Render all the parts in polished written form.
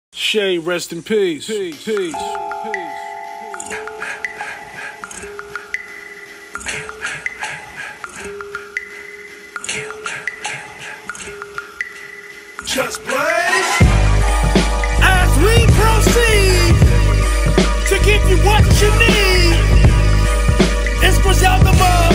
Shay, rest in peace. Peace. Just Blaze. As we proceed to give you what you need, it's Griselda Mug.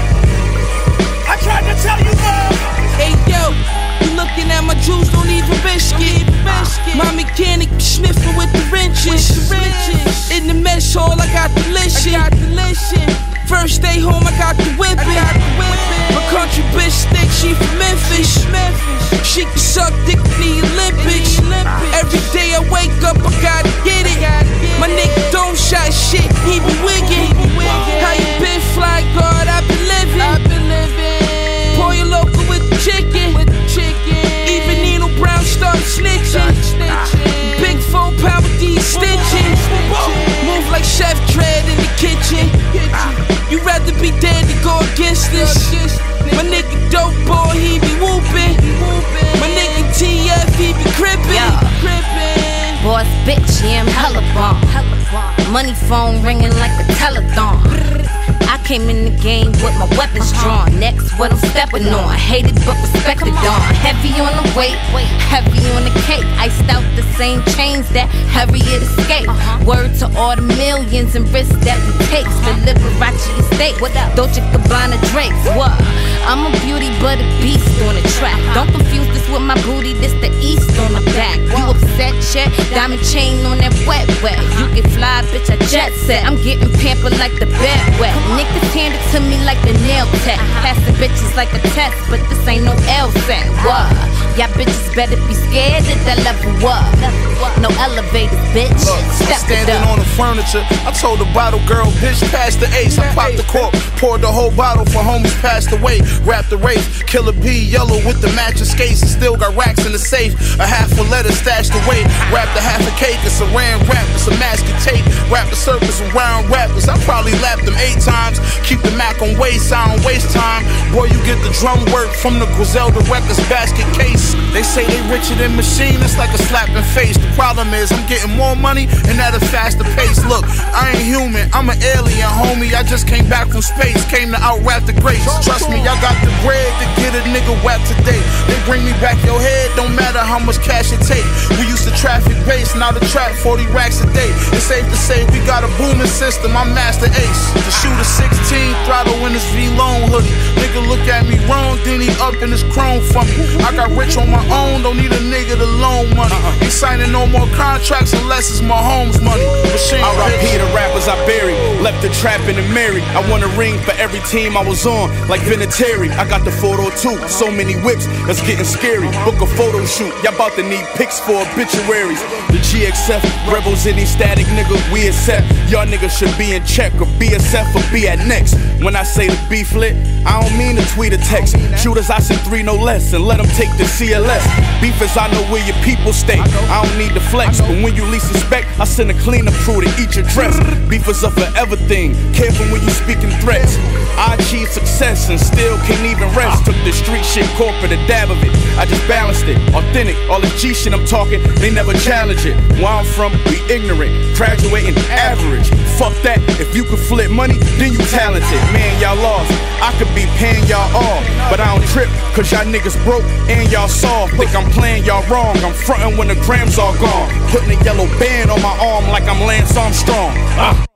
I tried to tell you, Mug. Hey yo, you looking at my juice, don't even biscuit. My mechanic be sniffing with the wrenches. In the mesh hall, I got the listen. First day home, I got the whippin'. My country bitch think she from Memphis. She can suck dick in the Olympics. Every day I wake up, I gotta get it. My nigga don't shot shit, he be wiggin'. How you been, fly guard? I been living. Pour your local with the chicken. Even Nino Brown started snitching. Big 4-pound with these stitches. Move like Chef Dread in the kitchen. You rather be dead than go against this. My nigga dope boy, he be whoopin'. My nigga TF, he be crippin'. Boss bitch, yeah, I'm hella bomb. Money phone ringing like a telethon. I came in the game with my weapons drawn. Next, what I'm stepping on. Hated but respected on. Heavy on the weight, heavy on the cake. Iced out the same chains that Harriet escaped. Word to all the millions and risks that we take. The Liberace estate. Dolce Gabbana Drakes. What? I'm a beauty but a beast on the track. Don't confuse this with my booty. This the East on the back. You upset, check? Diamond chain on that wet. You can fly, bitch. I jet set. I'm getting pampered like the bed wet. Niggas hand it to me like the nail tech. Passing bitches like a test, but this ain't no LSAT. What? Y'all bitches better be scared at that level up. No elevators, bitch. Look, I'm standing on the furniture. I told the bottle girl, bitch, pass the ace. I popped the cork, poured the whole bottle for homies passed away. Wrapped the race, Killer B, yellow with the matching skates. And still got racks in the safe. A half a letter stashed away. Wrapped a half a cake, it's a ram wrap, it's a mask of tape. Wrapped the surface around rappers. I probably lapped them 8 times. Keep the Mac on waist, I don't waste time. Boy, you get the drum work from the Griselda Records basket case. They say they richer than Machine, it's like a slap in face. The problem is I'm getting more money and at a faster pace. Look, I ain't human, I'm an alien, homie. I just came back from space, came to out-rap the greats. Trust me, I got the bread to get a nigga whacked today. They bring me back your head, don't matter how much cash it take. We used to traffic base, now the trap 40 racks a day. It's safe to say we got a booming system, I'm Master Ace. The shooter 16, throttle in his V-Lone hoodie. Nigga look at me wrong, then he up in his chrome for me. I got rich on my own, don't need a nigga to loan money. Ain't signing no more contracts unless it's my home's money. R.I.P. the rappers I buried, left the trap and the married. I won a ring for every team I was on, like Vinatieri. I got the photo too, so many whips, that's getting scary. Book a photo shoot, y'all about to need pics for obituaries. The GXF, rebels any static nigga, we accept. Y'all niggas should be in check, or BSF or be at next. When I say the beef lit, I don't mean to tweet or text. Shooters I send 3 no less, and let them take the CLS. Beef is I know where your people stay, I don't need to flex. But when you least suspect, I send a cleanup crew to eat your dress. Beef is a forever thing, careful when you speaking threats. I achieved success and still can't even rest. Took the street shit corporate, a dab of it, I just balanced it. Authentic, all the G shit I'm talking, they never challenge it. Where I'm from, we ignorant, graduating average. Fuck that, if you could flip money, then you talented. Man, y'all lost, I could be paying y'all off, but I don't trip, cause y'all niggas broke and y'all soft. Think I'm playing y'all wrong, I'm frontin' when the grams all gone. Putting a yellow band on my arm like I'm Lance Armstrong.